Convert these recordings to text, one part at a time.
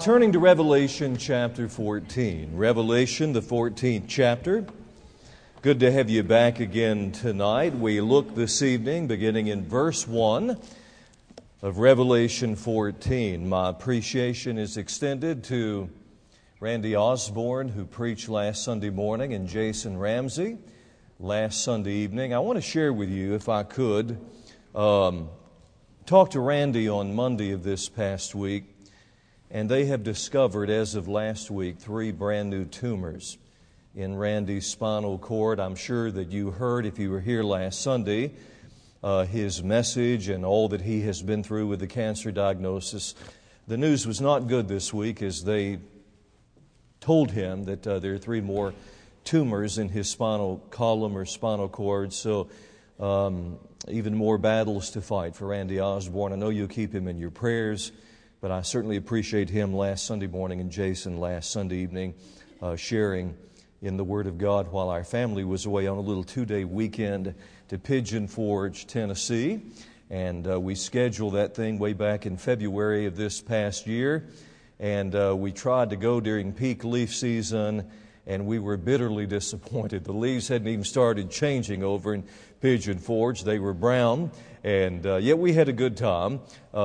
turning to Revelation chapter 14. Revelation, the 14th chapter. Good to have you back again tonight. We look this evening, beginning in verse 1 of Revelation 14. My appreciation is extended to Randy Osborne, who preached last Sunday morning, and Jason Ramsey last Sunday evening. I want to share with you, if I could, talk to Randy on Monday of this past week. And they have discovered, as of last week, 3 brand new tumors in Randy's spinal cord. I'm sure that you heard, if you were here last Sunday, his message and all that he has been through with the cancer diagnosis. The news was not good this week as they told him that there are 3 more tumors in his spinal column or spinal cord. So even more battles to fight for Randy Osborne. I know you'll keep him in your prayers. But I certainly appreciate him last Sunday morning and Jason last Sunday evening sharing in the Word of God while our family was away on a little 2-day weekend to Pigeon Forge, Tennessee. And we scheduled that thing way back in February of this past year. And we tried to go during peak leaf season, and we were bitterly disappointed. The leaves hadn't even started changing over in Pigeon Forge. They were brown. And yet we had a good time.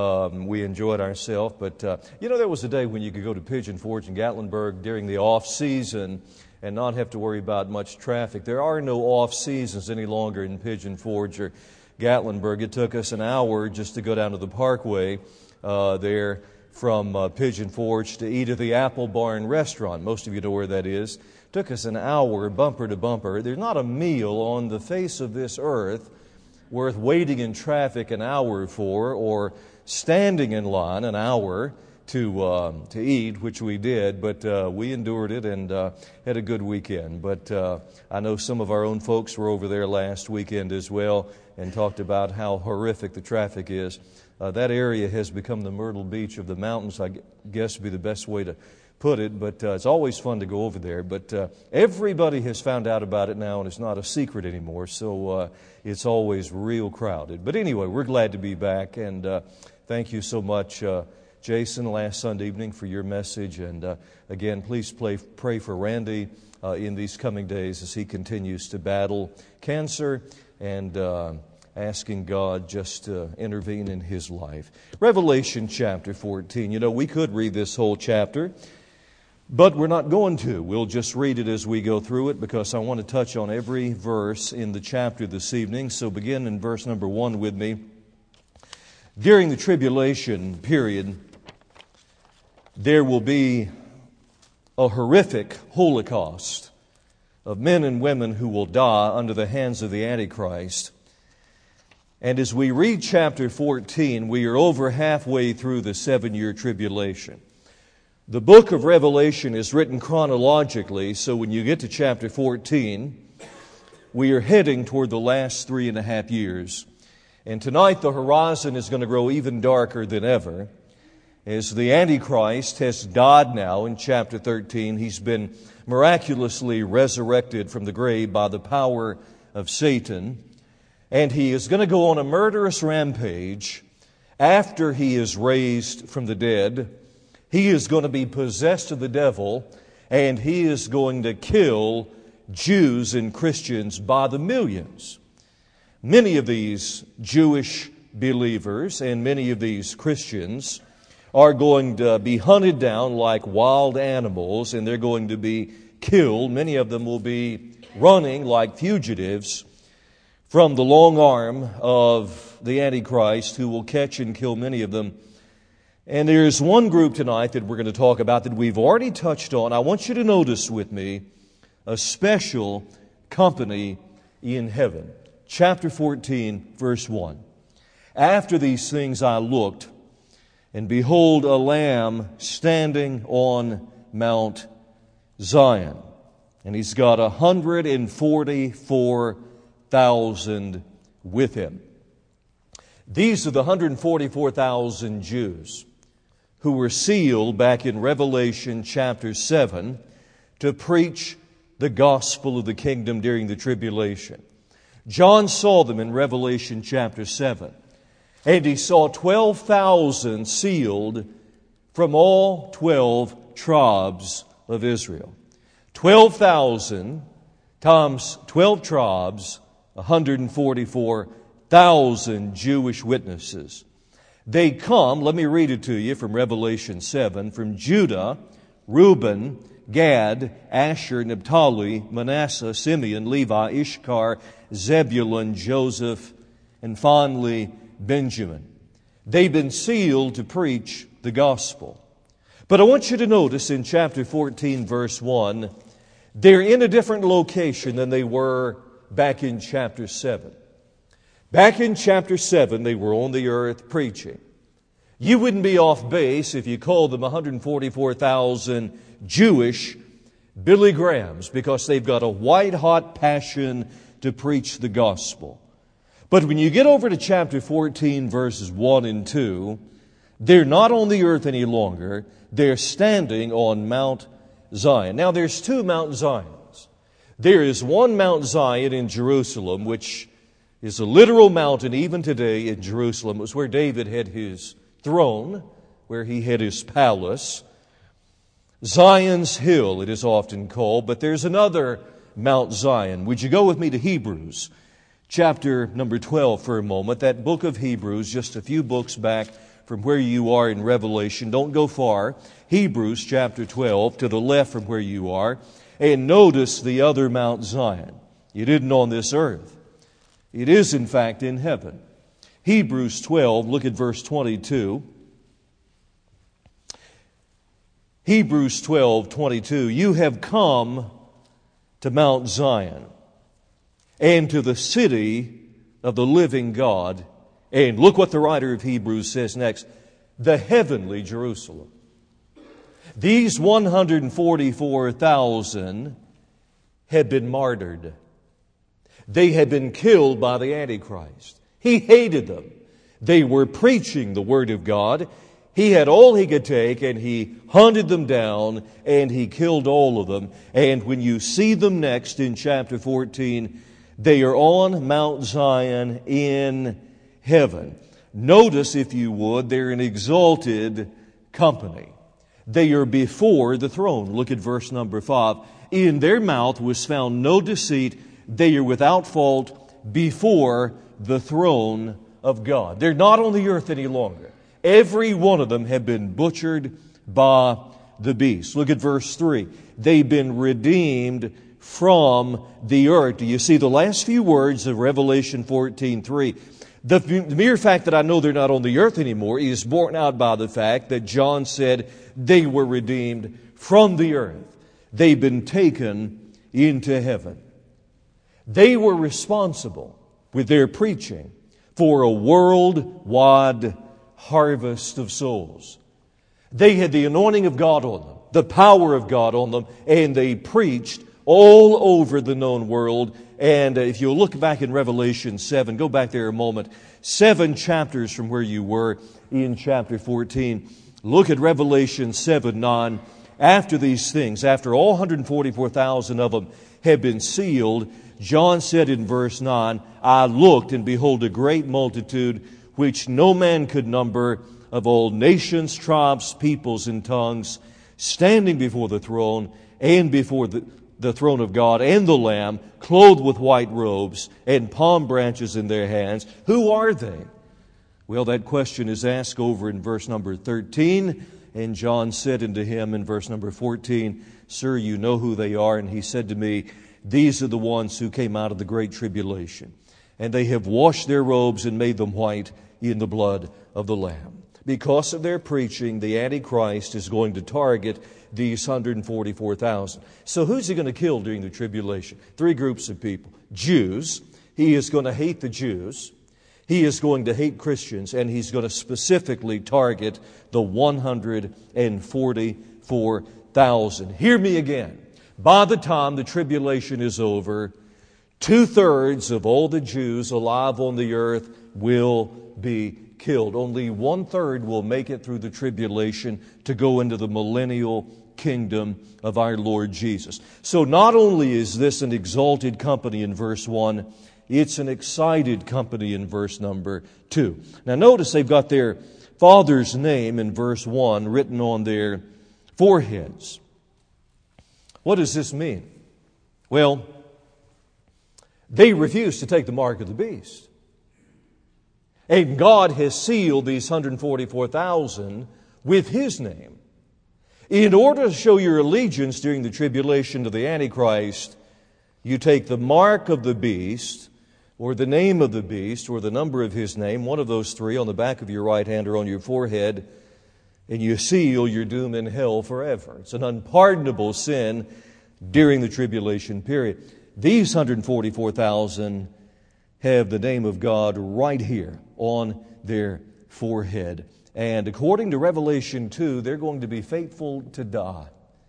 We enjoyed ourselves. But, there was a day when you could go to Pigeon Forge in Gatlinburg during the off-season and not have to worry about much traffic. There are no off-seasons any longer in Pigeon Forge or Gatlinburg. It took us an hour just to go down to the parkway there from Pigeon Forge to eat at the Apple Barn restaurant. Most of you know where that is. It took us an hour, bumper to bumper. There's not a meal on the face of this earth worth waiting in traffic an hour for, or standing in line an hour to eat, which we did. But we endured it and had a good weekend. But I know some of our own folks were over there last weekend as well and talked about how horrific the traffic is. That area has become the Myrtle Beach of the mountains, I guess would be the best way to put it, but it's always fun to go over there. But everybody has found out about it now, and it's not a secret anymore, so it's always real crowded. But anyway, we're glad to be back, and thank you so much, Jason, last Sunday evening for your message. And again, please pray for Randy in these coming days as he continues to battle cancer and asking God just to intervene in his life. Revelation chapter 14. We could read this whole chapter, but we're not going to. We'll just read it as we go through it because I want to touch on every verse in the chapter this evening. So begin in verse number 1 with me. During the tribulation period, there will be a horrific holocaust of men and women who will die under the hands of the Antichrist. And as we read chapter 14, we are over halfway through the 7-year tribulation. The book of Revelation is written chronologically, so when you get to chapter 14, we are heading toward the last 3.5 years. And tonight the horizon is going to grow even darker than ever. As the Antichrist has died now in chapter 13, he's been miraculously resurrected from the grave by the power of Satan. And he is going to go on a murderous rampage after he is raised from the dead. He is going to be possessed of the devil, and he is going to kill Jews and Christians by the millions. Many of these Jewish believers and many of these Christians are going to be hunted down like wild animals, and they're going to be killed. Many of them will be running like fugitives from the long arm of the Antichrist, who will catch and kill many of them. And there's one group tonight that we're going to talk about that we've already touched on. I want you to notice with me a special company in heaven. Chapter 14, verse 1. After these things I looked, and behold, a Lamb standing on Mount Zion. And he's got 144,000 with him. These are the 144,000 Jews who were sealed back in Revelation chapter 7 to preach the gospel of the kingdom during the tribulation. John saw them in Revelation chapter 7. And he saw 12,000 sealed from all 12 tribes of Israel. 12,000 times 12 tribes, 144,000 Jewish witnesses. They come, let me read it to you from Revelation 7, from Judah, Reuben, Gad, Asher, Naphtali, Manasseh, Simeon, Levi, Issachar, Zebulun, Joseph, and finally Benjamin. They've been sealed to preach the gospel. But I want you to notice in chapter 14, verse 1, they're in a different location than they were back in chapter 7. Back in chapter 7, they were on the earth preaching. You wouldn't be off base if you called them 144,000 Jewish Billy Grahams, because they've got a white-hot passion to preach the gospel. But when you get over to chapter 14, verses 1 and 2, they're not on the earth any longer. They're standing on Mount Zion. Now, there's two Mount Zions. There is one Mount Zion in Jerusalem, which is a literal mountain even today in Jerusalem. It was where David had his throne, where he had his palace. Zion's Hill, it is often called. But there's another Mount Zion. Would you go with me to Hebrews, chapter number 12 for a moment? That book of Hebrews, just a few books back from where you are in Revelation. Don't go far. Hebrews chapter 12, to the left from where you are. And notice the other Mount Zion. It isn't on this earth. It is, in fact, in heaven. Hebrews 12, look at verse 22. Hebrews 12:22. You have come to Mount Zion and to the city of the living God. And look what the writer of Hebrews says next. The heavenly Jerusalem. These 144,000 had been martyred. They had been killed by the Antichrist. He hated them. They were preaching the Word of God. He had all he could take, and he hunted them down, and he killed all of them. And when you see them next in chapter 14, they are on Mount Zion in heaven. Notice, if you would, they're an exalted company. They are before the throne. Look at verse number 5. In their mouth was found no deceit. They are without fault before the throne of God. They're not on the earth any longer. Every one of them have been butchered by the beast. Look at verse 3. They've been redeemed from the earth. Do you see the last few words of Revelation 14:3? The mere fact that I know they're not on the earth anymore is borne out by the fact that John said they were redeemed from the earth. They've been taken into heaven. They were responsible with their preaching for a worldwide harvest of souls. They had the anointing of God on them, the power of God on them, and they preached all over the known world. And if you'll look back in Revelation 7, go back there a moment, 7 chapters from where you were in chapter 14. Look at Revelation 7:9. After these things, after all 144,000 of them have been sealed, John said in verse 9, I looked, and behold, a great multitude, which no man could number, of all nations, tribes, peoples, and tongues, standing before the throne and before the throne of God and the Lamb, clothed with white robes and palm branches in their hands. Who are they? Well, that question is asked over in verse number 13. And John said unto him in verse number 14, Sir, you know who they are. And he said to me, These are the ones who came out of the great tribulation. And they have washed their robes and made them white in the blood of the Lamb. Because of their preaching, the Antichrist is going to target these 144,000. So who's he going to kill during the tribulation? 3 groups of people. Jews. He is going to hate the Jews. He is going to hate Christians. And he's going to specifically target the 144,000. Hear me again. By the time the tribulation is over, 2/3 of all the Jews alive on the earth will be killed. Only 1/3 will make it through the tribulation to go into the millennial kingdom of our Lord Jesus. So not only is this an exalted company in verse 1, it's an excited company in verse number 2. Now notice they've got their Father's name in verse 1 written on their foreheads. What does this mean? Well, they refused to take the mark of the beast. And God has sealed these 144,000 with His name. In order to show your allegiance during the tribulation to the Antichrist, you take the mark of the beast, or the name of the beast, or the number of his name, one of those three on the back of your right hand or on your forehead, and you seal your doom in hell forever. It's an unpardonable sin during the tribulation period. These 144,000 have the name of God right here on their forehead. And according to Revelation 2, they're going to be faithful to die.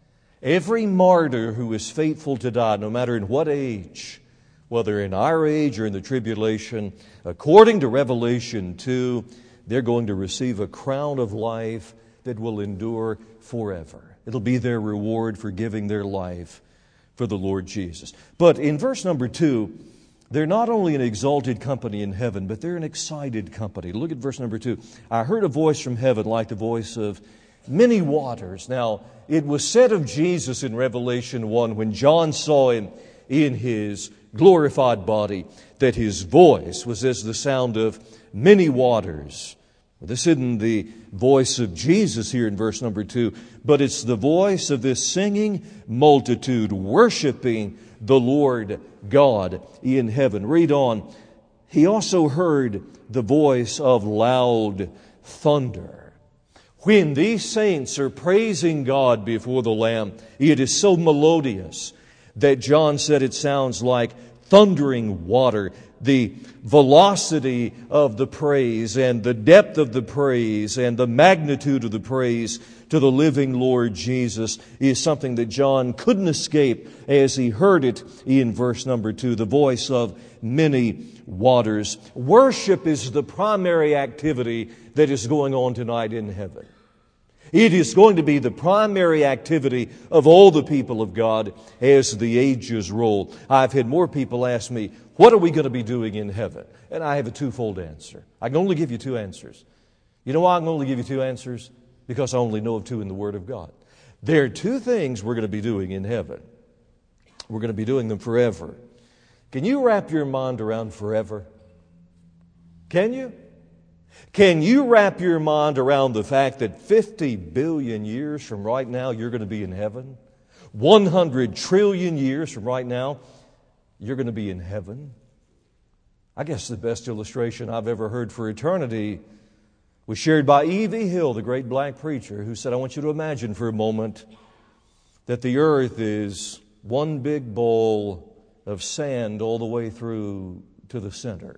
Every martyr who is faithful to die, no matter in what age, whether in our age or in the tribulation, according to Revelation 2, they're going to receive a crown of life that will endure forever. It'll be their reward for giving their life for the Lord Jesus. But in verse number 2, they're not only an exalted company in heaven, but they're an excited company. Look at verse number 2. I heard a voice from heaven like the voice of many waters. Now, it was said of Jesus in Revelation 1, when John saw Him in His glorified body, that His voice was as the sound of many waters. This isn't the voice of Jesus here in verse number 2, but it's the voice of this singing multitude worshiping the Lord God in heaven. Read on. He also heard the voice of loud thunder. When these saints are praising God before the Lamb, it is so melodious that John said it sounds like thundering water. The velocity of the praise and the depth of the praise and the magnitude of the praise to the living Lord Jesus is something that John couldn't escape as he heard it in verse number 2, the voice of many waters. Worship is the primary activity that is going on tonight in heaven. It is going to be the primary activity of all the people of God as the ages roll. I've had more people ask me, what are we going to be doing in heaven? And I have a twofold answer. I can only give you two answers. You know why I can only give you two answers? Because I only know of two in the Word of God. There are two things we're going to be doing in heaven. We're going to be doing them forever. Can you wrap your mind around forever? Can you? Can you wrap your mind around the fact that 50 billion years from right now, you're going to be in heaven? 100 trillion years from right now, you're going to be in heaven? I guess the best illustration I've ever heard for eternity was shared by E.V. Hill, the great black preacher, who said, I want you to imagine for a moment that the earth is one big bowl of sand all the way through to the center.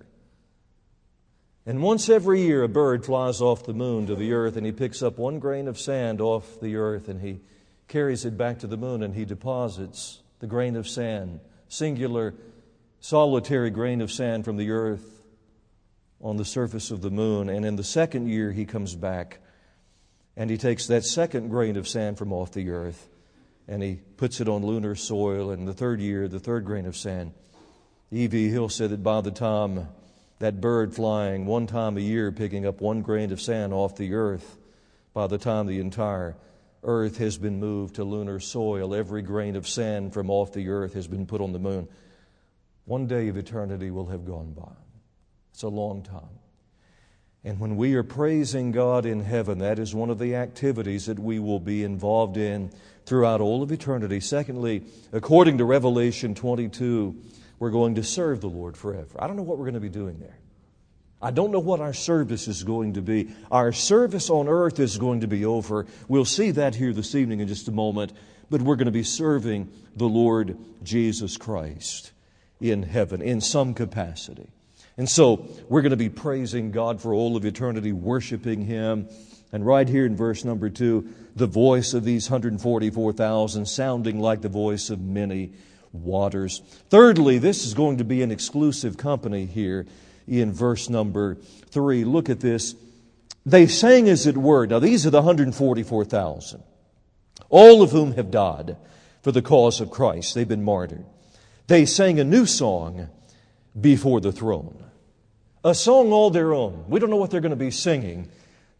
And once every year, a bird flies off the moon to the earth, and he picks up one grain of sand off the earth, and he carries it back to the moon, and he deposits the grain of sand, singular, solitary grain of sand from the earth on the surface of the moon. And in the second year, he comes back, and he takes that second grain of sand from off the earth, and he puts it on lunar soil. And the third year, the third grain of sand. E.V. Hill said that by the time that bird flying one time a year, picking up one grain of sand off the earth, by the time the entire earth has been moved to lunar soil, every grain of sand from off the earth has been put on the moon. One day of eternity will have gone by. It's a long time. And when we are praising God in heaven, that is one of the activities that we will be involved in throughout all of eternity. Secondly, according to Revelation 22, we're going to serve the Lord forever. I don't know what we're going to be doing there. I don't know what our service is going to be. Our service on earth is going to be over. We'll see that here this evening in just a moment. But we're going to be serving the Lord Jesus Christ in heaven in some capacity. And so we're going to be praising God for all of eternity, worshiping Him. And right here in verse number 2, the voice of these 144,000 sounding like the voice of many waters. Thirdly, this is going to be an exclusive company here in verse number 3. Look at this. They sang as it were. Now these are the 144,000, all of whom have died for the cause of Christ. They've been martyred. They sang a new song before the throne. A song all their own. We don't know what they're going to be singing,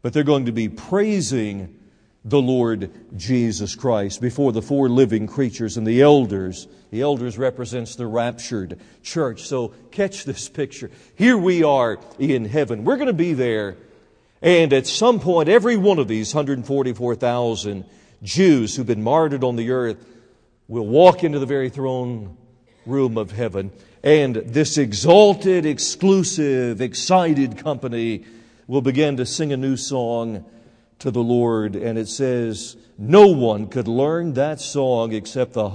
but they're going to be praising the Lord Jesus Christ before the four living creatures and the elders. The elders represents the raptured church. So catch this picture. Here we are in heaven. We're going to be there. And at some point, every one of these 144,000 Jews who've been martyred on the earth will walk into the very throne room of heaven. And this exalted, exclusive, excited company will begin to sing a new song to the Lord. And it says, no one could learn that song except the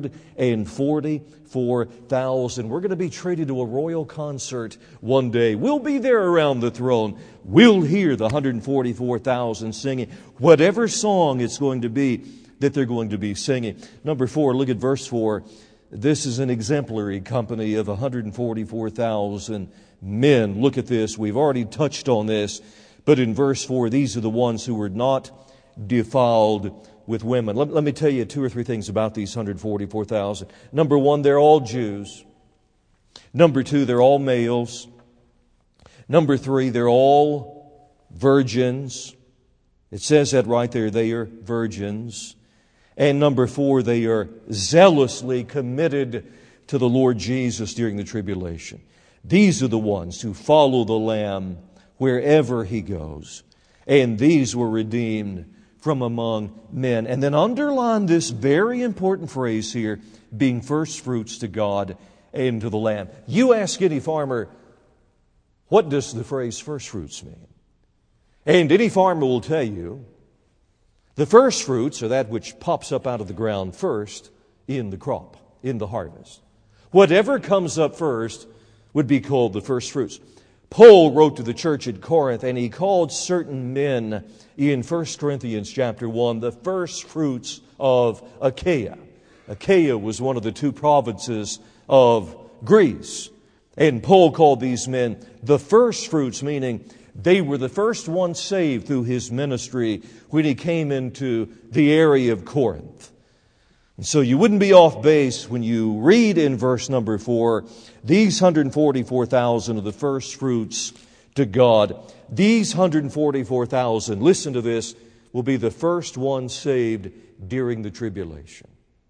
144,000. We're going to be treated to a royal concert one day. We'll be there around the throne. We'll hear the 144,000 singing whatever song it's going to be that they're going to be singing. Number 4, look at verse 4. This is an exemplary company of 144,000 men. Look at this. We've already touched on this. But in verse 4, these are the ones who were not defiled with women. Let me tell you 2 or 3 things about these 144,000. Number 1, they're all Jews. Number 2, they're all males. Number 3, they're all virgins. It says that right there. They are virgins. And number 4, they are zealously committed to the Lord Jesus during the tribulation. These are the ones who follow the Lamb wherever He goes. And these were redeemed from among men. And then underline this very important phrase here, being first fruits to God and to the Lamb. You ask any farmer, what does the phrase first fruits mean? And any farmer will tell you, the first fruits are that which pops up out of the ground first in the crop, in the harvest. Whatever comes up first would be called the first fruits. Paul wrote to the church at Corinth, and he called certain men in 1 Corinthians chapter 1 the first fruits of Achaia. Achaia was one of the 2 provinces of Greece. And Paul called these men the first fruits, meaning they were the first ones saved through his ministry when he came into the area of Corinth. And so you wouldn't be off base when you read in verse number 4, these 144,000 are the first fruits to God. These 144,000, listen to this, will be the first ones saved during the tribulation.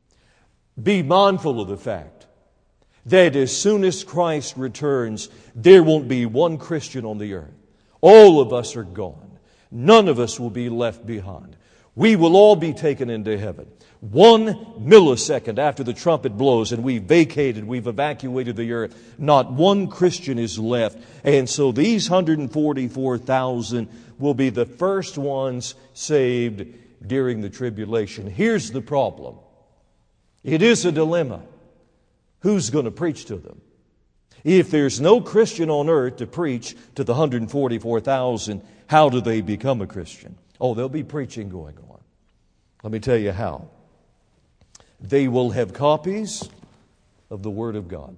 Be mindful of the fact that as soon as Christ returns, there won't be one Christian on the earth. All of us are gone. None of us will be left behind. We will all be taken into heaven. 1 millisecond after the trumpet blows and we've evacuated the earth, not one Christian is left. And so these 144,000 will be the first ones saved during the tribulation. Here's the problem. It is a dilemma. Who's going to preach to them? If there's no Christian on earth to preach to the 144,000, how do they become a Christian? Oh, there'll be preaching going on. Let me tell you how. They will have copies of the Word of God.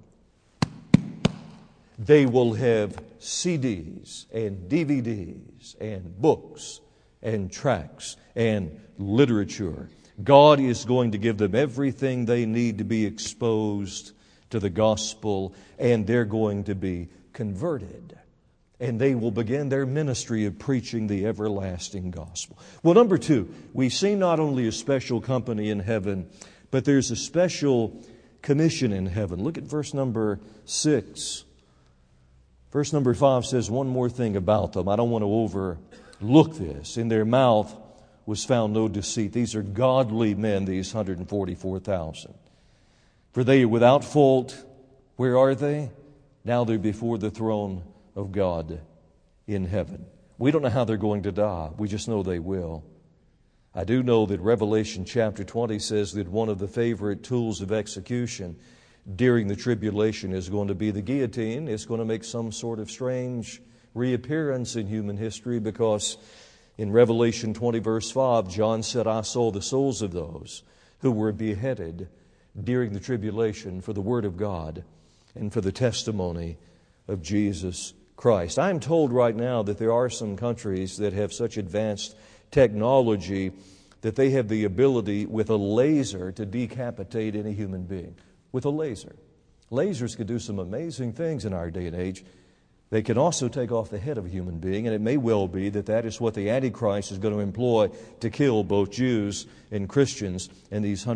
They will have CDs and DVDs and books and tracts and literature. God is going to give them everything they need to be exposed to the gospel, and they're going to be converted. And they will begin their ministry of preaching the everlasting gospel. Well, number 2, we see not only a special company in heaven, but there's a special commission in heaven. Look at verse number 6. Verse number 5 says one more thing about them. I don't want to overlook this. In their mouth was found no deceit. These are godly men, these 144,000. For they are without fault. Where are they? Now they're before the throne of God in heaven. We don't know how they're going to die. We just know they will. I do know that Revelation chapter 20 says that one of the favorite tools of execution during the tribulation is going to be the guillotine. It's going to make some sort of strange reappearance in human history, because in Revelation 20 verse 5, John said, I saw the souls of those who were beheaded during the tribulation for the Word of God and for the testimony of Jesus Christ. I'm told right now that there are some countries that have such advanced technology that they have the ability with a laser to decapitate any human being. With a laser. Lasers could do some amazing things in our day and age. They can also take off the head of a human being, and it may well be that that is what the Antichrist is going to employ to kill both Jews and Christians in these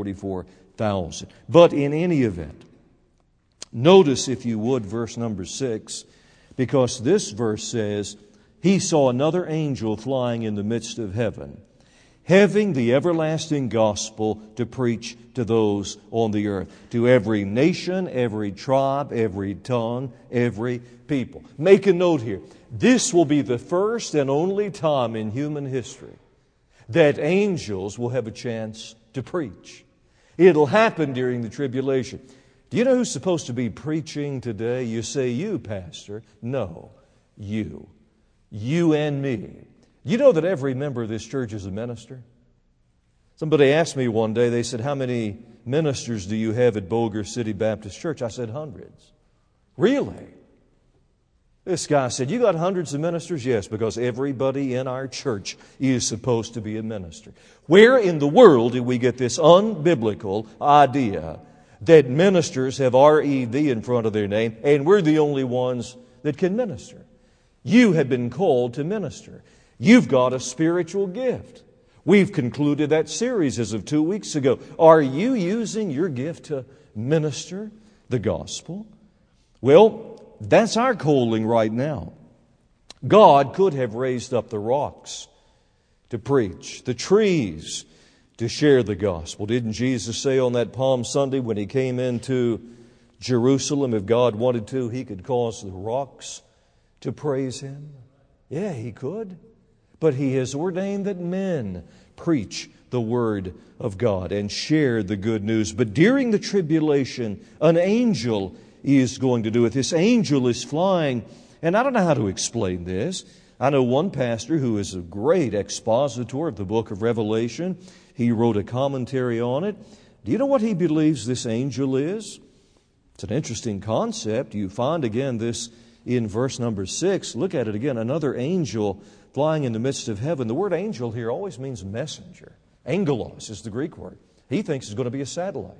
144,000. But in any event, notice, if you would, verse number 6, because this verse says, He saw another angel flying in the midst of heaven, having the everlasting gospel to preach to those on the earth, to every nation, every tribe, every tongue, every people. Make a note here. This will be the first and only time in human history that angels will have a chance to preach. It'll happen during the tribulation. Do you know who's supposed to be preaching today? You say, you, Pastor. No, you. You and me. You know that every member of this church is a minister? Somebody asked me one day, they said, how many ministers do you have at Boulger City Baptist Church? I said, hundreds. Really? This guy said, you got hundreds of ministers? Yes, because everybody in our church is supposed to be a minister. Where in the world did we get this unbiblical idea that ministers have R-E-V in front of their name and we're the only ones that can minister? You have been called to minister. You've got a spiritual gift. We've concluded that series as of 2 weeks ago. Are you using your gift to minister the gospel? Well, that's our calling right now. God could have raised up the rocks to preach, the trees to share the gospel. Didn't Jesus say on that Palm Sunday when He came into Jerusalem, if God wanted to, He could cause the rocks to praise Him? Yeah, He could. But He has ordained that men preach the Word of God and share the good news. But during the tribulation, an angel is going to do it. This angel is flying, and I don't know how to explain this. I know one pastor who is a great expositor of the book of Revelation. He wrote a commentary on it. Do you know what he believes this angel is? It's an interesting concept. You find again this in verse number 6. Look at it again. Another angel flying in the midst of heaven. The word angel here always means messenger. Angelos is the Greek word. He thinks it's going to be a satellite.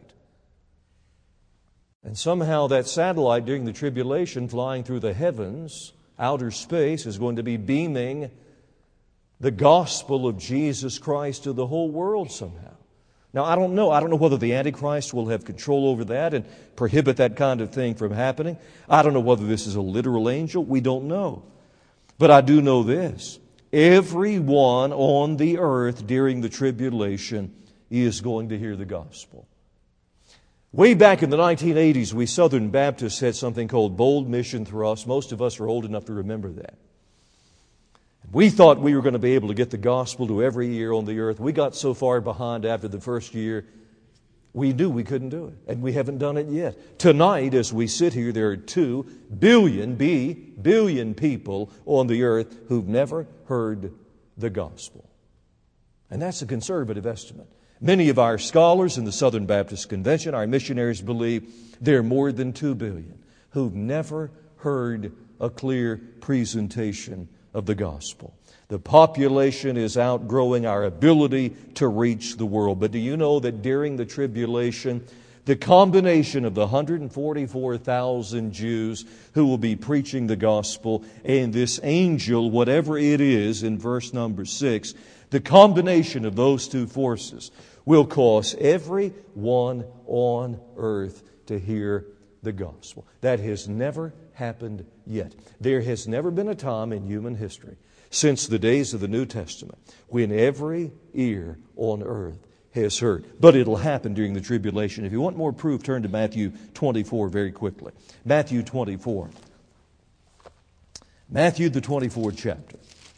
And somehow that satellite during the tribulation flying through the heavens, outer space, is going to be beaming the gospel of Jesus Christ to the whole world somehow. Now, I don't know. I don't know whether the Antichrist will have control over that and prohibit that kind of thing from happening. I don't know whether this is a literal angel. We don't know. But I do know this. Everyone on the earth during the tribulation is going to hear the gospel. Way back in the 1980s, we Southern Baptists had something called Bold Mission Thrust. Most of us are old enough to remember that. We thought we were going to be able to get the gospel to every ear on the earth. We got so far behind after the first year, we knew we couldn't do it. And we haven't done it yet. Tonight, as we sit here, there are 2 billion people on the earth who've never heard the gospel. And that's a conservative estimate. Many of our scholars in the Southern Baptist Convention, our missionaries, believe there are more than 2 billion who've never heard a clear presentation of the gospel. The population is outgrowing our ability to reach the world. But do you know that during the tribulation, the combination of the 144,000 Jews who will be preaching the gospel and this angel, whatever it is in verse number 6, the combination of those two forces will cause everyone on earth to hear the gospel. That has never happened yet. There has never been a time in human history since the days of the New Testament when every ear on earth has heard. But it'll happen during the tribulation. If you want more proof, turn to Matthew 24 very quickly. Matthew 24. Matthew, the 24th chapter.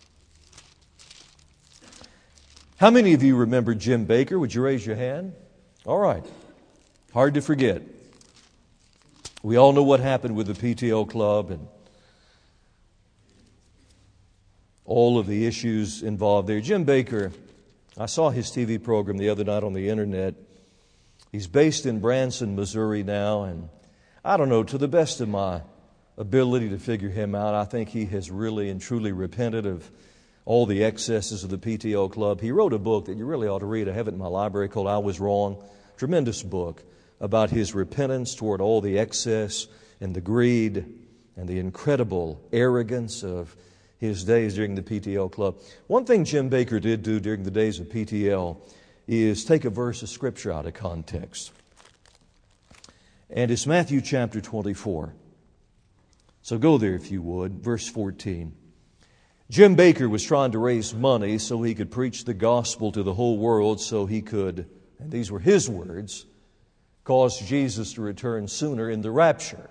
How many of you remember Jim Bakker? Would you raise your hand? All right. Hard to forget. We all know what happened with the PTO Club and all of the issues involved there. Jim Bakker, I saw his TV program the other night on the internet. He's based in Branson, Missouri now, and I don't know, to the best of my ability to figure him out, I think he has really and truly repented of all the excesses of the PTO Club. He wrote a book that you really ought to read. I have it in my library called I Was Wrong. Tremendous book about his repentance toward all the excess and the greed and the incredible arrogance of his days during the PTL club. One thing Jim Bakker did do during the days of PTL is take a verse of Scripture out of context. And it's Matthew chapter 24. So go there if you would, verse 14. Jim Bakker was trying to raise money so he could preach the gospel to the whole world, so he could, and these were his words, cause Jesus to return sooner in the rapture.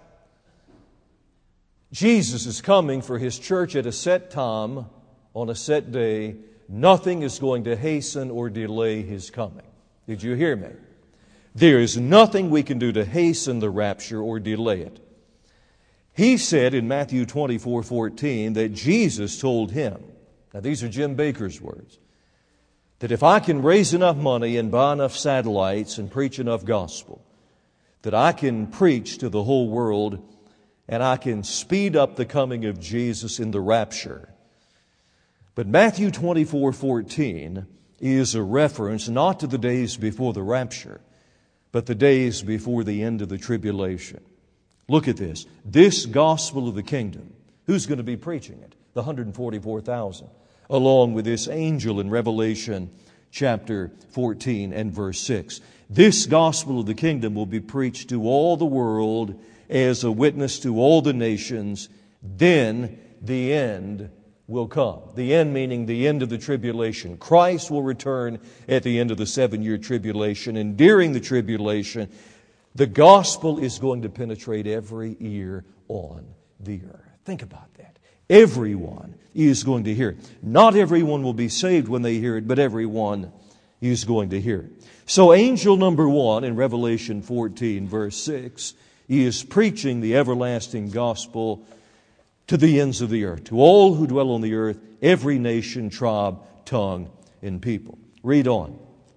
Jesus is coming for His church at a set time, on a set day. Nothing is going to hasten or delay His coming. Did you hear me? There is nothing we can do to hasten the rapture or delay it. He said in Matthew 24:14 that Jesus told him, now these are Jim Bakker's words, that if I can raise enough money and buy enough satellites and preach enough gospel, that I can preach to the whole world and I can speed up the coming of Jesus in the rapture. But Matthew 24:14 is a reference not to the days before the rapture, but the days before the end of the tribulation. Look at this. This gospel of the kingdom, who's going to be preaching it? The 144,000, along with this angel in Revelation chapter 14 and verse 6. This gospel of the kingdom will be preached to all the world as a witness to all the nations. Then the end will come. The end meaning the end of the tribulation. Christ will return at the end of the 7-year tribulation. And during the tribulation, the gospel is going to penetrate every ear on the earth. Think about that. Everyone is going to hear it. Not everyone will be saved when they hear it, but everyone is going to hear it. So angel number 1 in Revelation 14 verse 6 is preaching the everlasting gospel to the ends of the earth, to all who dwell on the earth, every nation, tribe, tongue, and people. Read on.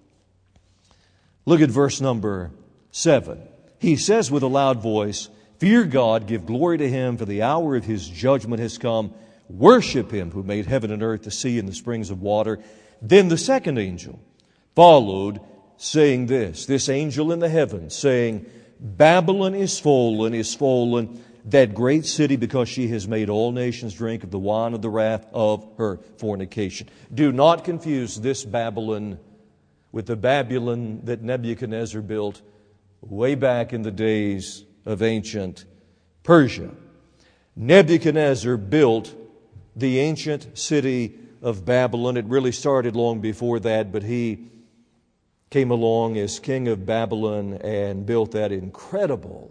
Look at verse number 7. He says with a loud voice, fear God, give glory to Him, for the hour of His judgment has come. Worship Him who made heaven and earth, the sea and the springs of water. Then the second angel followed, saying this angel in the heavens, saying, Babylon is fallen, that great city, because she has made all nations drink of the wine of the wrath of her fornication. Do not confuse this Babylon with the Babylon that Nebuchadnezzar built way back in the days of ancient Persia. Nebuchadnezzar built the ancient city of Babylon. It really started long before that, but he came along as king of Babylon and built that incredible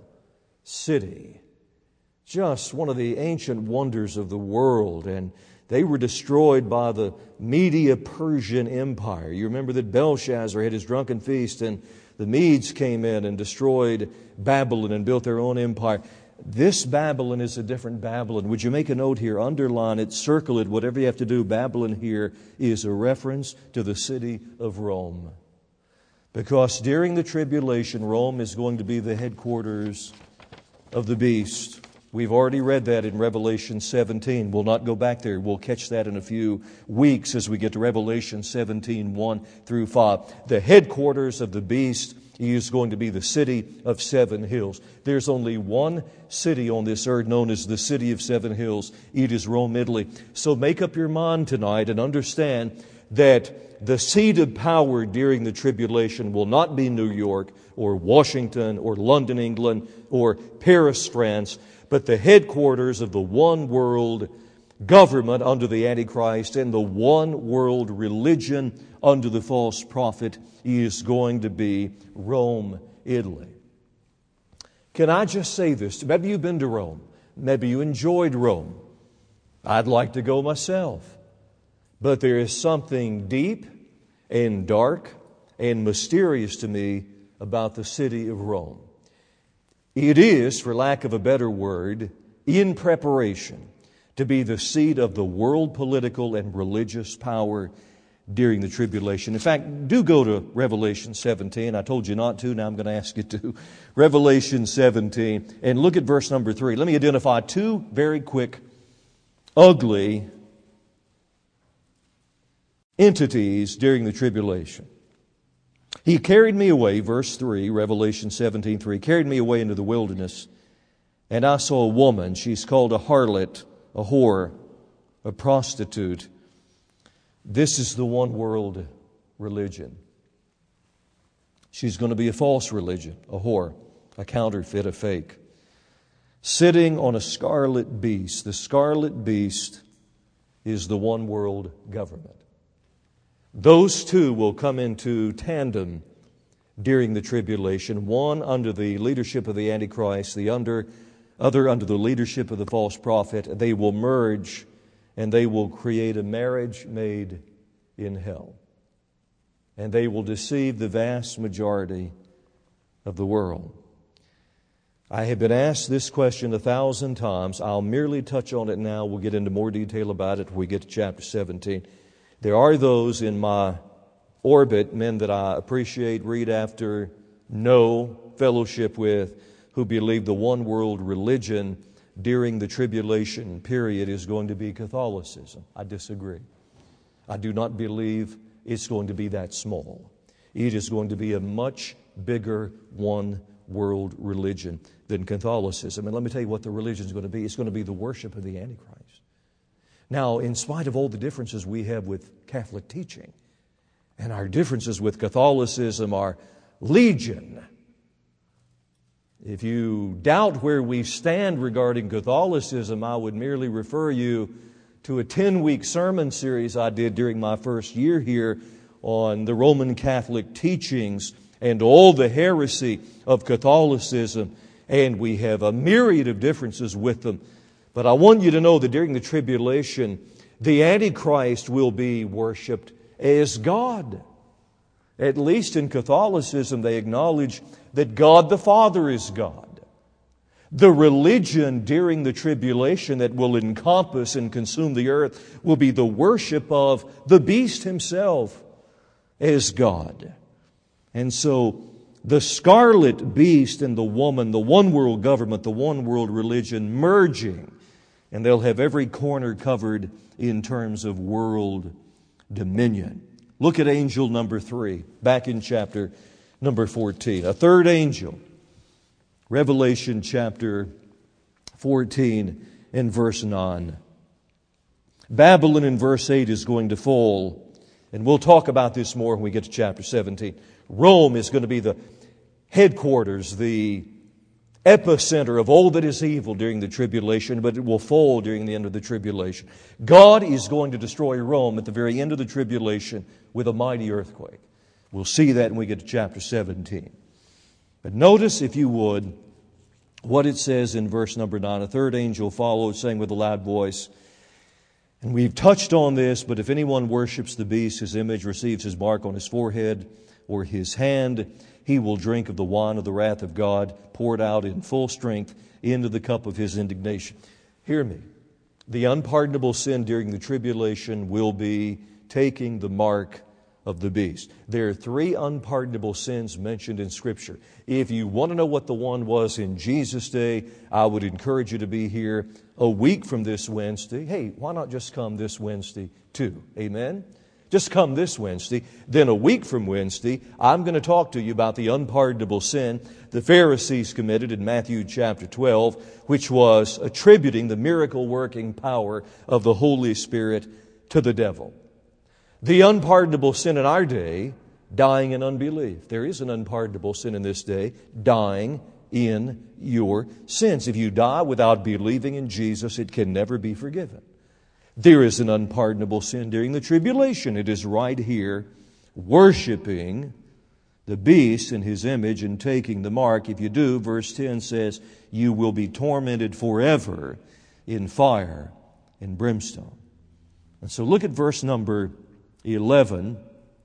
city. Just one of the ancient wonders of the world. And they were destroyed by the Medo-Persian Empire. You remember that Belshazzar had his drunken feast and the Medes came in and destroyed Babylon and built their own empire. This Babylon is a different Babylon. Would you make a note here, underline it, circle it, whatever you have to do. Babylon here is a reference to the city of Rome. Because during the tribulation, Rome is going to be the headquarters of the beast. We've already read that in Revelation 17. We'll not go back there. We'll catch that in a few weeks as we get to Revelation 17, 1 through 5. The headquarters of the beast is going to be the city of 7 hills. There's only one city on this earth known as the city of 7 hills. It is Rome, Italy. So make up your mind tonight and understand that the seat of power during the tribulation will not be New York or Washington or London, England or Paris, France, but the headquarters of the one world government under the Antichrist and the one world religion under the false prophet is going to be Rome, Italy. Can I just say this? Maybe you've been to Rome. Maybe you enjoyed Rome. I'd like to go myself. But there is something deep and dark and mysterious to me about the city of Rome. It is, for lack of a better word, in preparation to be the seat of the world political and religious power during the tribulation. In fact, do go to Revelation 17. I told you not to, now I'm going to ask you to. Revelation 17, and look at verse number 3. Let me identify 2 very quick, ugly entities during the tribulation. He carried me away, verse 3, Revelation 17:3, carried me away into the wilderness, And I saw a woman, she's called a harlot, a whore, a prostitute. This is the one world religion. She's going to be a false religion, a whore, a counterfeit, a fake. Sitting on a scarlet beast. The scarlet beast is the one world government. Those two will come into tandem during the tribulation, one under the leadership of the Antichrist, the other under the leadership of the false prophet. They will merge and they will create a marriage made in hell. And they will deceive the vast majority of the world. I have been asked this question 1,000 times. I'll merely touch on it now. We'll get into more detail about it when we get to chapter 17. There are those in my orbit, men that I appreciate, read after, know, fellowship with, who believe the one world religion during the tribulation period is going to be Catholicism. I disagree. I do not believe it's going to be that small. It is going to be a much bigger one world religion than Catholicism. And let me tell you what the religion is going to be. It's going to be the worship of the Antichrist. Now, in spite of all the differences we have with Catholic teaching, and our differences with Catholicism are legion. If you doubt where we stand regarding Catholicism, I would merely refer you to a 10-week sermon series I did during my first year here on the Roman Catholic teachings and all the heresy of Catholicism. And we have a myriad of differences with them. But I want you to know that during the tribulation, the Antichrist will be worshipped as God. At least in Catholicism, they acknowledge that God the Father is God. The religion during the tribulation that will encompass and consume the earth will be the worship of the beast himself as God. And so the scarlet beast and the woman, the one world government, the one world religion merging, and they'll have every corner covered in terms of world dominion. Look at angel number 3, back in chapter number 14. A third angel, Revelation chapter 14 and verse 9. Babylon in verse 8 is going to fall, and we'll talk about this more when we get to chapter 17. Rome is going to be the headquarters, the epicenter of all that is evil during the tribulation, but it will fall during the end of the tribulation. God is going to destroy Rome at the very end of the tribulation with a mighty earthquake. We'll see that when we get to chapter 17. But notice, if you would, what it says in verse number 9. A third angel followed, saying with a loud voice, and we've touched on this, but if anyone worships the beast, his image, receives his mark on his forehead or his hand, he will drink of the wine of the wrath of God, poured out in full strength into the cup of his indignation. Hear me. The unpardonable sin during the tribulation will be taking the mark of the beast. There are 3 unpardonable sins mentioned in Scripture. If you want to know what the one was in Jesus' day, I would encourage you to be here a week from this Wednesday. Hey, why not just come this Wednesday too? Amen? Just come this Wednesday. Then a week from Wednesday, I'm going to talk to you about the unpardonable sin the Pharisees committed in Matthew chapter 12, which was attributing the miracle-working power of the Holy Spirit to the devil. The unpardonable sin in our day, dying in unbelief. There is an unpardonable sin in this day, dying in your sins. If you die without believing in Jesus, it can never be forgiven. There is an unpardonable sin during the tribulation. It is right here, worshiping the beast in his image and taking the mark. If you do, verse 10 says, you will be tormented forever in fire and brimstone. And so look at verse number 11.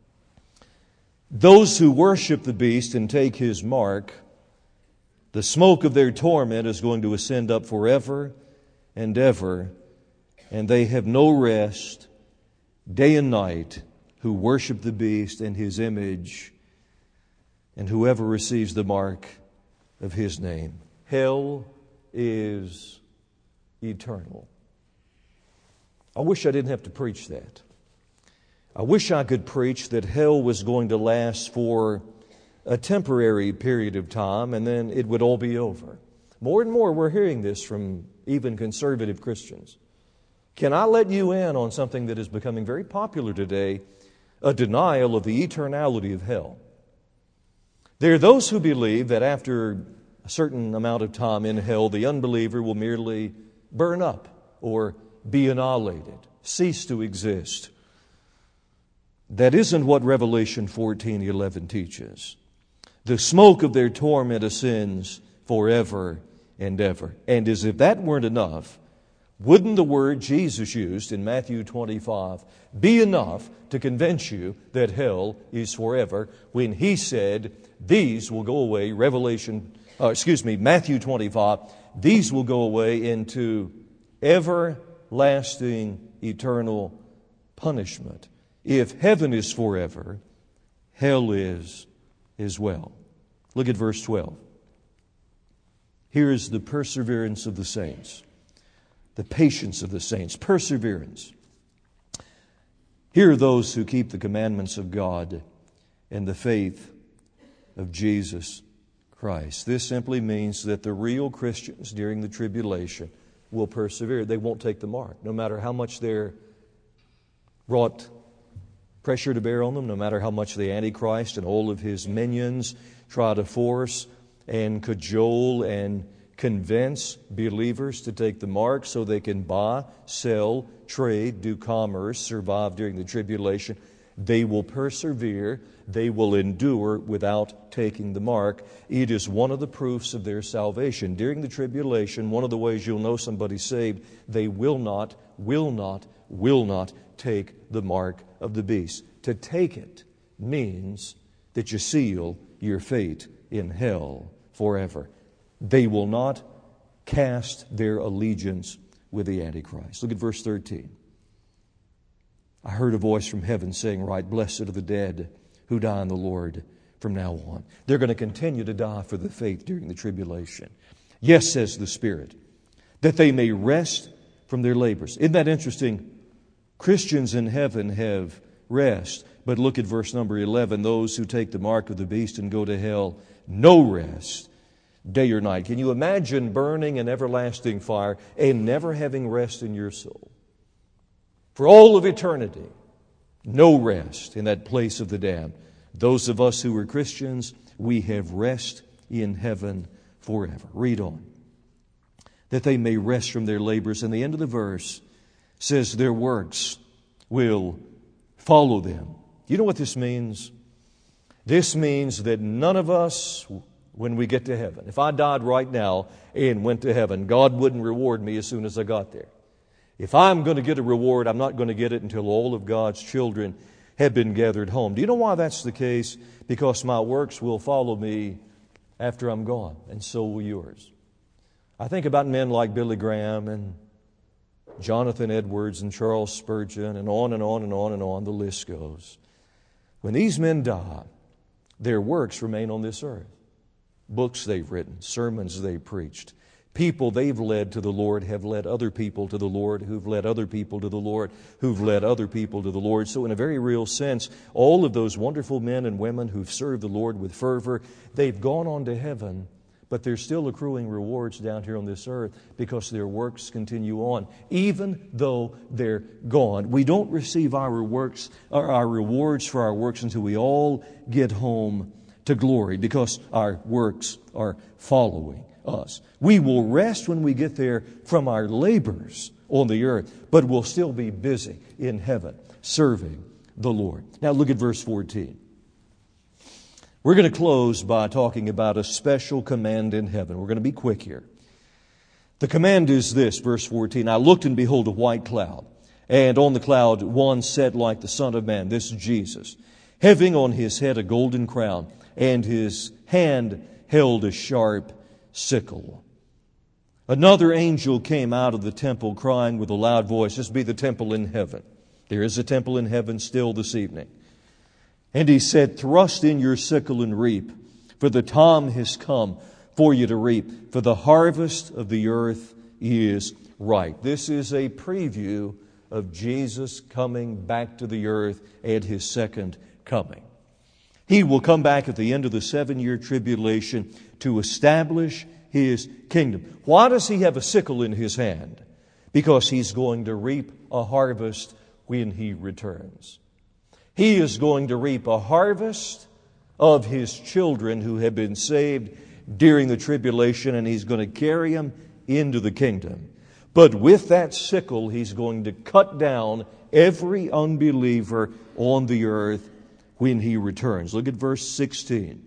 Those who worship the beast and take his mark, the smoke of their torment is going to ascend up forever and ever, and they have no rest day and night who worship the beast and his image, and whoever receives the mark of his name. Hell is eternal. I wish I didn't have to preach that. I wish I could preach that hell was going to last for a temporary period of time and then it would all be over. More and more we're hearing this from even conservative Christians. Can I let you in on something that is becoming very popular today? A denial of the eternality of hell. There are those who believe that after a certain amount of time in hell, the unbeliever will merely burn up or be annihilated, cease to exist. That isn't what Revelation 14:11 teaches. The smoke of their torment ascends forever and ever. And as if that weren't enough, wouldn't the word Jesus used in Matthew 25 be enough to convince you that hell is forever when He said, these will go away, Matthew 25, these will go away into everlasting eternal punishment. If heaven is forever, hell is as well. Look at verse 12. Here is the perseverance of the saints. The patience of the saints. Perseverance. Here are those who keep the commandments of God and the faith of Jesus Christ. This simply means that the real Christians during the tribulation will persevere. They won't take the mark. No matter how much they're brought pressure to bear on them, no matter how much the Antichrist and all of his minions try to force and cajole and convince believers to take the mark so they can buy, sell, trade, do commerce, survive during the tribulation. They will persevere. They will endure without taking the mark. It is one of the proofs of their salvation. During the tribulation, one of the ways you'll know somebody's saved, they will not take the mark of the beast. To take it means that you seal your fate in hell forever. They will not cast their allegiance with the Antichrist. Look at verse 13. I heard a voice from heaven saying, "Right, blessed are the dead who die in the Lord from now on." They're going to continue to die for the faith during the tribulation. Yes, says the Spirit, that they may rest from their labors. Isn't that interesting? Christians in heaven have rest. But look at verse number 11. Those who take the mark of the beast and go to hell, no rest, day or night. Can you imagine burning in everlasting fire and never having rest in your soul? For all of eternity, no rest in that place of the damned. Those of us who are Christians, we have rest in heaven forever. Read on. That they may rest from their labors. And the end of the verse says their works will follow them. You know what this means? This means that none of us, when we get to heaven, if I died right now and went to heaven, God wouldn't reward me as soon as I got there. If I'm going to get a reward, I'm not going to get it until all of God's children have been gathered home. Do you know why that's the case? Because my works will follow me after I'm gone, and so will yours. I think about men like Billy Graham and Jonathan Edwards and Charles Spurgeon and on and on and on and on the list goes. When these men die, their works remain on this earth. Books they've written, sermons they've preached, people they've led to the Lord have led other people to the Lord, who've led other people to the Lord, who've led other people to the Lord. So in a very real sense, all of those wonderful men and women who've served the Lord with fervor, they've gone on to heaven, but they're still accruing rewards down here on this earth because their works continue on, even though they're gone. We don't receive our works or our rewards for our works until we all get home to glory, because our works are following us. We will rest when we get there from our labors on the earth, but we'll still be busy in heaven serving the Lord. Now look at verse 14. We're going to close by talking about a special command in heaven. We're going to be quick here. The command is this, verse 14. I looked and behold a white cloud, and on the cloud one sat like the Son of Man, this is Jesus, having on his head a golden crown, and his hand held a sharp sickle. Another angel came out of the temple crying with a loud voice, this be the temple in heaven. There is a temple in heaven still this evening. And he said, thrust in your sickle and reap, for the time has come for you to reap, for the harvest of the earth is ripe. This is a preview of Jesus coming back to the earth at His second coming. He will come back at the end of the 7-year tribulation to establish His kingdom. Why does He have a sickle in His hand? Because He's going to reap a harvest when He returns. He is going to reap a harvest of His children who have been saved during the tribulation, and He's going to carry them into the kingdom. But with that sickle, He's going to cut down every unbeliever on the earth when He returns. Look at verse 16.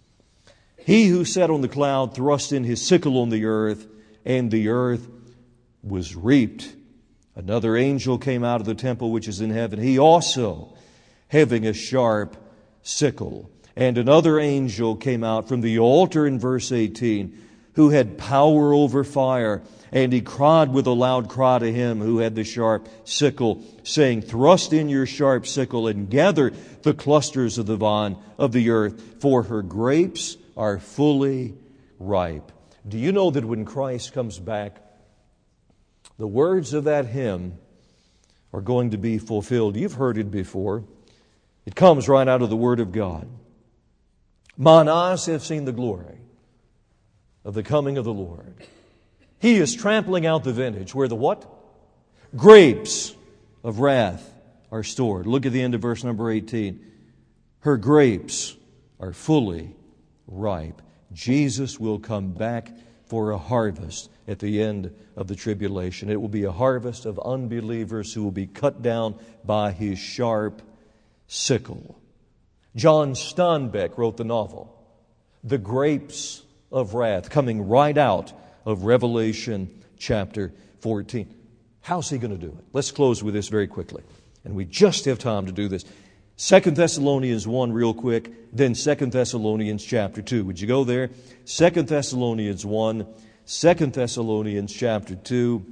He who sat on the cloud thrust in his sickle on the earth, and the earth was reaped. Another angel came out of the temple which is in heaven, he also having a sharp sickle. And another angel came out from the altar in verse 18, who had power over fire. And he cried with a loud cry to him who had the sharp sickle, saying, thrust in your sharp sickle and gather the clusters of the vine of the earth, for her grapes are fully ripe. Do you know that when Christ comes back, the words of that hymn are going to be fulfilled? You've heard it before. It comes right out of the Word of God. Mine eyes have seen the glory of the coming of the Lord. He is trampling out the vintage where the what? Grapes of wrath are stored. Look at the end of verse number 18. Her grapes are fully ripe. Jesus will come back for a harvest at the end of the tribulation. It will be a harvest of unbelievers who will be cut down by His sharp sickle. John Steinbeck wrote the novel, The Grapes of Wrath, coming right out of Revelation chapter 14. How's he going to do it? Let's close with this very quickly. And we just have time to do this. 2 Thessalonians 1 real quick, then 2 Thessalonians chapter 2. Would you go there? 2 Thessalonians 1, 2 Thessalonians chapter 2.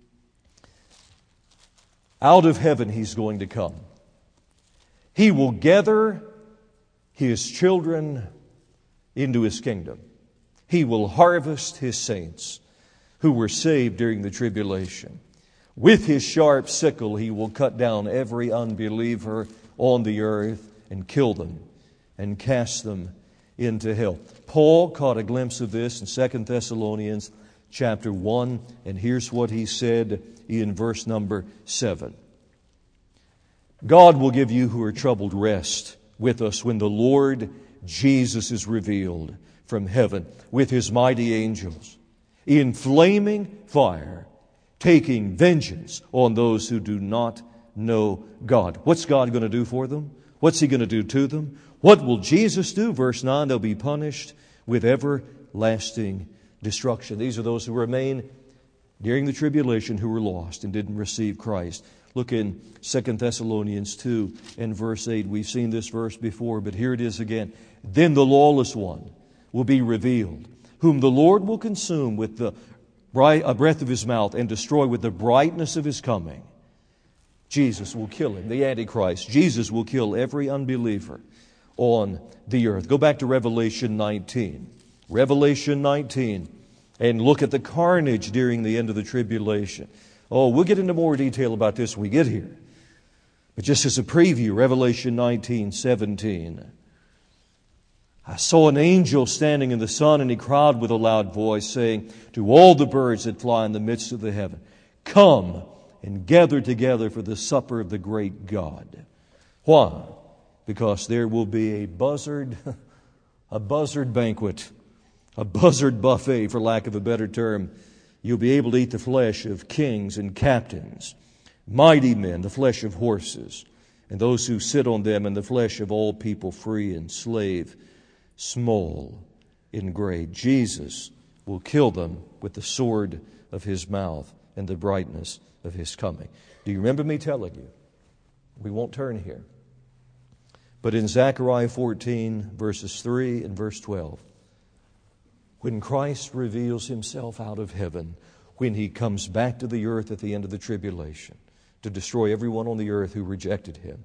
Out of heaven He's going to come. He will gather His children into His kingdom. He will harvest His saints who were saved during the tribulation. With His sharp sickle He will cut down every unbeliever on the earth and kill them and cast them into hell. Paul caught a glimpse of this in 2 Thessalonians chapter 1, and here's what he said in verse number 7. God will give you who are troubled rest with us when the Lord Jesus is revealed from heaven with His mighty angels in flaming fire, taking vengeance on those who do not know God. What's God going to do for them? What's He going to do to them? What will Jesus do? Verse 9, they'll be punished with everlasting destruction. These are those who remain during the tribulation who were lost and didn't receive Christ. Look in 2 Thessalonians 2 and verse 8. We've seen this verse before, but here it is again. Then the lawless one will be revealed, whom the Lord will consume with the breath of His mouth and destroy with the brightness of His coming. Jesus will kill him, the Antichrist. Jesus will kill every unbeliever on the earth. Go back to Revelation 19. Revelation 19. And look at the carnage during the end of the tribulation. Oh, we'll get into more detail about this when we get here. But just as a preview, Revelation 19:17. I saw an angel standing in the sun, and he cried with a loud voice, saying to all the birds that fly in the midst of the heaven, come and gather together for the supper of the great God. Why? Because there will be a buzzard banquet, a buzzard buffet, for lack of a better term. You'll be able to eat the flesh of kings and captains, mighty men, the flesh of horses, and those who sit on them, and the flesh of all people, free and slave, small and great. Jesus will kill them with the sword of His mouth and the brightness of His coming. Do you remember me telling you? We won't turn here. But in Zechariah 14, verses 3 and verse 12, when Christ reveals Himself out of heaven, when He comes back to the earth at the end of the tribulation to destroy everyone on the earth who rejected Him,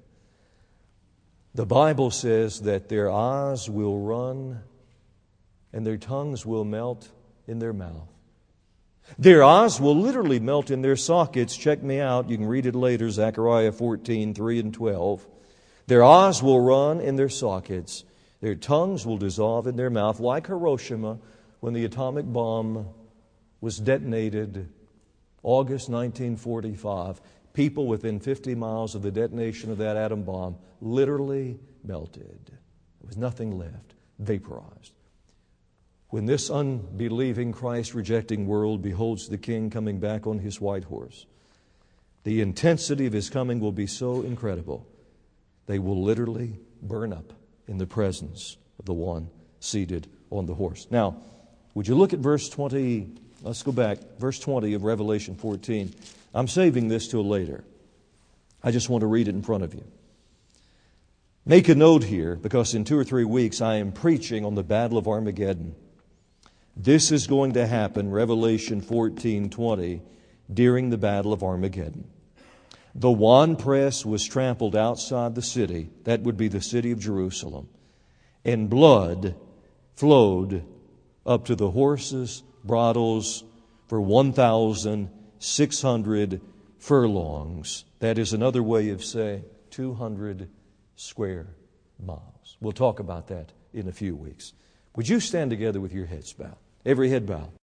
the Bible says that their eyes will run and their tongues will melt in their mouth. Their eyes will literally melt in their sockets. Check me out. You can read it later, Zechariah 14, 3 and 12. Their eyes will run in their sockets. Their tongues will dissolve in their mouth like Hiroshima when the atomic bomb was detonated, August 1945, people within 50 miles of the detonation of that atom bomb literally melted. There was nothing left, vaporized. When this unbelieving, Christ-rejecting world beholds the King coming back on His white horse, the intensity of His coming will be so incredible, they will literally burn up in the presence of the one seated on the horse. Now, would you look at verse 20? Let's go back. Verse 20 of Revelation 14. I'm saving this till later. I just want to read it in front of you. Make a note here, because in 2 or 3 weeks I am preaching on the Battle of Armageddon. This is going to happen, Revelation 14:20, during the Battle of Armageddon. The winepress was trampled outside the city. That would be the city of Jerusalem. And blood flowed up to the horses' bridles for 1,600 furlongs. That is another way of saying 200 square miles. We'll talk about that in a few weeks. Would you stand together with your heads bowed? Every head bowed.